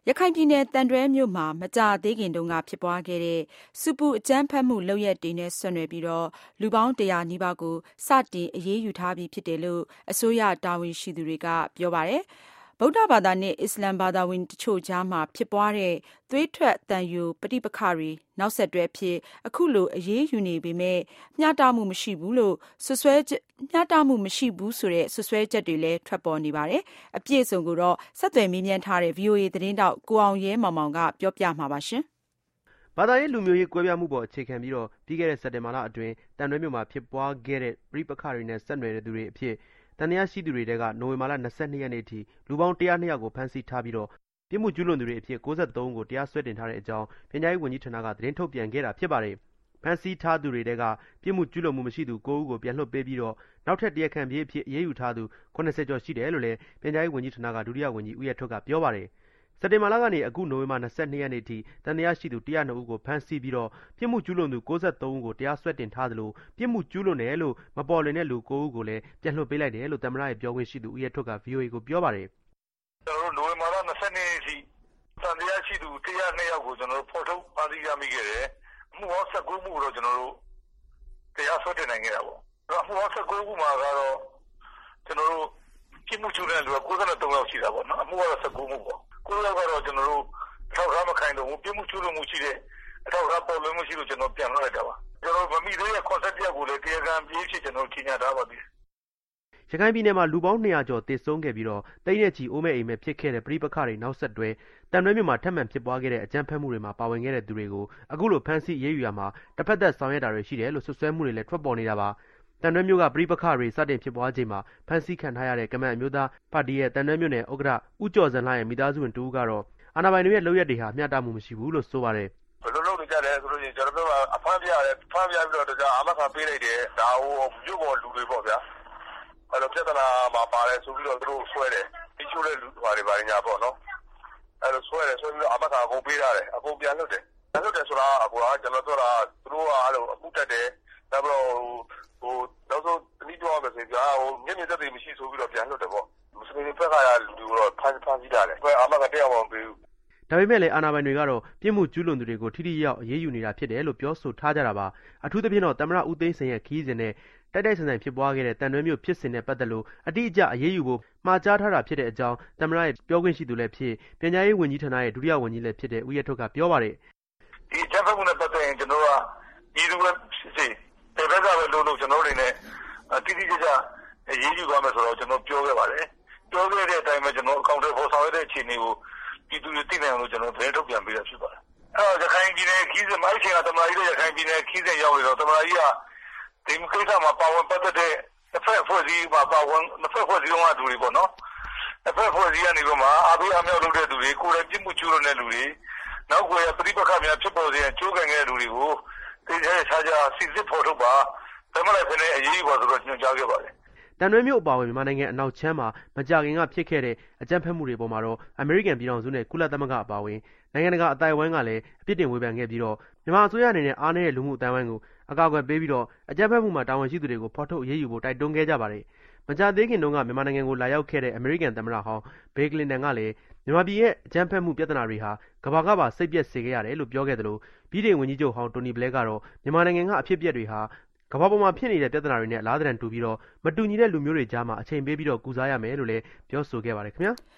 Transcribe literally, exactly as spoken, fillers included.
ရခိုင်ပြည်နယ်သံတွဲမြို့မှာမကြာသေးခင်တုန်းကဖြစ်ပွားခဲ့တဲ့ဆူပူအကြမ်းဖက်မှုလုပ်ရပ်တွေနဲ့ဆက်နွယ်ပြီးလူပေါင်းတရာနီးပါးကိုစတင်အရေးယူထားပြီဖြစ်တယ်လို့အစိုးရတာဝန်ရှိသူတွေကပြောပါတယ်။ဗုဒ္ဓဘာသာနဲ့အစ္စလာမ်ဘာသာဝင်တချို့ကြားမှာဖြစ်ပွားတဲ့သွေးထွက်သံယိုပဋိပက္ခတွေနောက်ဆက်တွဲဖြစ်အခုလိုအရေးယူနေပေမဲ့မျှတမှုမရှိဘူးလို့ဆွဆွဲမျှတမှုမရှိဘူးဆိုတဲ့ဆွဆွဲချက်တွေလည်းထွက်ပေါ်နေပါတယ်။အပြည့်အစုံကိုတော့ဆက်သွယ်မေးမြန်းထားတဲ့ ဗီအိုအေ သတင်းတောက်ကိုအောင်ရဲမောင်မောင်ကပြောပြမှာပါရှင်။ဘာသာရေးလူမျိုးရေးကွဲပြားမှုပေါ်အခြေခံပြီးတော့ပြီးခဲ့တဲ့စက်တင်ဘာလအတွင်းတန်တွဲမြို့မှာဖြစ်ပွားခဲ့တဲ့ပဋိပက္ခတွေနဲ့ဆက်နွယ်တဲ့သူတွေအဖြစ်တန်တရားရှိသူတွေတဲကနိုဝင်ဘာလ၂၂ရက်နေ့ထိလူပေါင်း၁၀၂ယောက်ကိုဖမ်းဆီးထားပြီးတော့ပြစ်မှုကျူးလွန်သူတွေအဖြစ်၉၃ဦးကိုတရားစွဲတင်ထားတဲ့အကြောင်းပညာရေးဝန်ကြီးဌာနကသတင်းထုတ်ပြန်ခဲ့တာဖြစ်ပါတယ်။ဖမ်းဆီးထားသူတွေတဲကပြစ်မှုကျူးလွန်မှုမရှိသူ၉ဦးကိုပြန်လွှတ်ပေးပြီးတော့နောက်ထပ်တရားခံပြေးအဖြစ်အရေးယူထားသူ၈၀ကျော်ရှိတယ်လို့လည်းပညာရေးဝန်ကြီးဌာနကဒုတိယဝန်ကြီးဦးရထွဋ်ကပြောပါတယ်။စက်တင်ဘာလကနေအခုနိုဝင်ဘာ၂၂ရက်နေ့ထိတန်တရားရှိသူ၁၀၂ဦးကိုဖမ်းဆီးပြီးတော့ပြစ်မှုကျူးလွန်သူ၉၃ဦးကိုတရားစွဲတင်ထားသလိုပြစ်မှုကျူးလွန်တယ်လို့မပေါ်လွင်တဲ့လူ၉ဦးကိုလည်းပြန်လွှတ်ပေးလိုက်တယ်လို့သမ္မတရဲ့ပြောခွင့်ရှိသူဦးရထွဋ်က ဗီအိုအေကိုပြောပါတယ်။ကျွန်တော်တို့နိုဝင်ဘာလ၂၂ရက်နေ့ထိတန်တရားရှိသူ၁၀၂ယောက်ကိုကျွန်တော်တို့ဖော်ထုတ်ဖမ်းဆီးရမိခဲ့တယ်။အမှုပေါင်း၁၉မှုကိုတော့ကျွန်တော်တို့တရားစွဲတင်နိုင်ခဲ့တာပေါ့။အမှုပေါင်း၁၉ခုမှာကတော့ကျွန်တော်တို့ပြစ်မှုကျူးလွန်တဲ့လူက၉၃ယောက်ရှိတာပေါ့နော်။အမှုကတော့၁၉မှုပေါ့။ကိုယ်လောက်ကတော့ကျွန်တော်တို့ထောက်ထားမခိုင်တော့ဘူးပြစ်မှုကျူးလွန်မှုရှိတဲ့အထောက်ထားပေါ်လွင်မှုရှိလို့ကျွန်တော်ပြန်လွှတ်လိုက်တာပါကျွန်တော်မမိသေးတဲ့ concept တယောက်ကိုလည်းတရားခံပြေးဖြစ်ကျွန်တော်ကြီးညာထားပါသေးတယ်ရခိုင်ပြည်နယ်မှာလူပေါင်း၂ရာကျော်သေဆုံးခဲ့ပြီးတော့တိတ်နဲ့ချီအိုးမဲ့အိမ်မဲ့ဖြစ်ခဲ့တဲ့ပဋိပက္ခတွေနောက်ဆက်တွဲတန်တွဲမြို့မှာထပ်မံဖြစ်ပွားခဲ့တဲ့အကြမ်းဖက်မှုတွေမှာပါဝင်ခဲ့တဲ့သူတွေကိုအခုလိုဖမ်းဆီးရေးယူရမှာတစ်ဖက်သက်ဆောင်ရွက်တာတွေရှိတယ်လို့ဆွဆွဲမှုတွေလည်းထွက်ပေါ်နေတာပါတန်တွဲမြို့ကပဋိပက္ခတွေစတင်ဖြစ်ပွားချိန်မှာဖမ်းဆီးခံထားရတဲ့ကမန်အမျိုးသားပါတီရဲ့တန်တွဲမြို့နယ်ဥက္ကဋ္ဌဦးကျော်စံလှရဲ့မိသားစုဝင်တူကတော့အာဏာပိုင်တွေရဲ့လုပ်ရက်တွေဟာမျှတမှုမရှိဘူးလို့ဆိုပါတယ်ဘယ်လိုလုပ်နေကြလဲဆိုလို့ရှိရင်ကျွန်တော်တို့ကအဖမ်းပြရတယ်ဖမ်းပြပြီးတော့ကြာအမခါပေးလိုက်တယ်ဒါဟိုမြို့ပေါ်လူတွေပေါ့ဗျာအဲ့လိုပြဿနာမှာပါတယ်ဆိုပြီးတော့သူတို့ဆွဲတယ်ဒီချိုးတဲ့လူတွေပါညာပေါ့နော်အဲ့လိုဆွဲတယ်ဆိုပြီးတော့အမခါအကုန်ပေးရတယ်အကုန်ပြန်လွတ်တယ်ပြန်လွတ်တယ်ဆိုတာအကွာကျွန်တော်တို့ကသူတို့ကအဲ့လိုအခုတက်တယ်ဒါပေမဲ့ဟိုနောက်ဆုံးတနည်းပြောရမယ်ဆိုရင်ကြာဟိုမျက်မြင်သက်သေမရှိဆိုပြီးတော့ပြန်လွတ်တယ်ပေါ့မစလင်ဘက်ကရလူတွေတော့ဖမ်းဖမ်းပြီးတာလေအမခါတရားဝင်ပေးဒါပေမဲ့လည်းအာဏာပိုင်တွေကတော့ပြစ်မှုကျူးလွန်သူတွေကိုထိထိရောက်အရေးယူနေတာဖြစ်တယ်လို့ပြောဆိုထားကြတာပါအထူးသဖြင့်တော့သမ္မတဦးသိန်းစိန်ရဲ့ခီးစဉ်နဲ့တိုက်တိုက်ဆိုင်ဆိုင်ဖြစ်ပွားခဲ့တဲ့တန်တွဲမြို့ဖြစ်စဉ်နဲ့ပတ်သက်လို့အတိအကျအရေးယူဖို့မှာကြားထားတာဖြစ်တဲ့အကြောင်းသမ္မတရဲ့ပြောခွင့်ရှိသူလည်းဖြစ်ပညာရေးဝန်ကြီးဌာနရဲ့ဒုတိယဝန်ကြီးလည်းဖြစ်တဲ့ဦးရထွဋ်ကပြောပါတယ်ဒီချက်ဖက်မှုနဲ့ပတ်သက်ရင်ကျွန်တော်ကဒီလိုပဲဖြစ်စေတပည့်ကပဲလို့လို့ကျွန်တော်တွေနဲ့တိတိကျကျအရေးယူသွားမယ်ဆိုတော့ကျွန်တော်ပြောခဲ့ပါတယ်ပြောခဲ့တဲ့အတိုင်းပဲကျွန်တော်အကောင့်တွေပေါ်ဆောင်ရတဲ့အခြေအနေကိုပြည်သူတွေသိနိုင်အောင်လို့ကျွန်တော်သတင်းထုတ်ပြန်ပေးရဖြစ်ပါတယ်။အဲတော့ရခိုင်ပြည်နယ်ခီးစဉ်မိုက်ချင်ကတမန်ကြီးရဲ့ရခိုင်ပြည်နယ်ခီးစဉ်ရောက်နေတော့တမန်ကြီးကဒီကိစ္စမှာပါဝင်ပတ်သက်တဲ့တစ်ဖက်ဖွဲ့စည်းမှာပါဝင်တစ်ဖက်ဖွဲ့စည်းတော့လူတွေပေါ့နော်။တစ်ဖက်ဖွဲ့စည်းကနေပြီးမှအဘေးအမြောက်လုပ်တဲ့လူတွေကိုယ်တိုင်ပြစ်မှုကျူးလွန်တဲ့လူတွေနောက်ကိုရပြိပခါများဖြစ်ပေါ်စေကျိုးကန်ခဲ့တဲ့လူတွေကိုသိချင်ခြားခြားစစ်စစ်ဖော်ထုတ်ပါဒါမှလည်းဖြစ်နေအရေးပါဆိုတော့ညွှန်ကြားခဲ့ပါတယ်တန်တွဲမြို့အပါအဝင်မြန်မာနိုင်ငံအနောက်ချမ်းမှာမကြာခင်ကဖြစ်ခဲ့တဲ့အကြမ်းဖက်မှုတွေပေါ်မှာတော့အမေရိကန်ပြည်ထောင်စုနဲ့ကုလသမဂ္ဂအပါအဝင်နိုင်ငံတကာအသိုက်အဝန်းကလည်းအပြစ်တင်ဝေဖန်ခဲ့ပြီးတော့မြန်မာအစိုးရအနေနဲ့အားနည်းတဲ့လူမှုအသိုက်အဝန်းကိုအကာအကွယ်ပေးပြီးတော့အကြမ်းဖက်မှုမှာတာဝန်ရှိသူတွေကိုဖော်ထုတ်အရေးယူဖို့တိုက်တွန်းခဲ့ကြပါတယ်။မကြာသေးခင်တုန်းကမြန်မာနိုင်ငံကိုလာရောက်ခဲ့တဲ့အမေရိကန်သမ္မတဟောင်းဘေးကလင်တန်ကလည်းမြန်မာပြည်ရဲ့အကြမ်းဖက်မှုပြဿနာတွေဟာကမ္ဘာကပါစိတ်ပျက်စေခဲ့ရတယ်လို့ပြောခဲ့သလိုပြည်ထောင်ဝန်ကြီးချုပ်ဟောင်းတိုနီဘလဲကတော့မြန်မာနိုင်ငံကအဖြစ်အပျက်တွေဟာကမ္ဘာပေါ်မှာဖြစ်နေတဲ့ပြဿနာတွေနဲ့အလားတန်တူပြီးတော့မတူညီတဲ့လူမျိုးတွေကြားမှာအချိန်ပေးပြီးတော့ကုစားရမယ်လို့လည်းပြောဆိုခဲ့ပါတယ်ခင်ဗျာ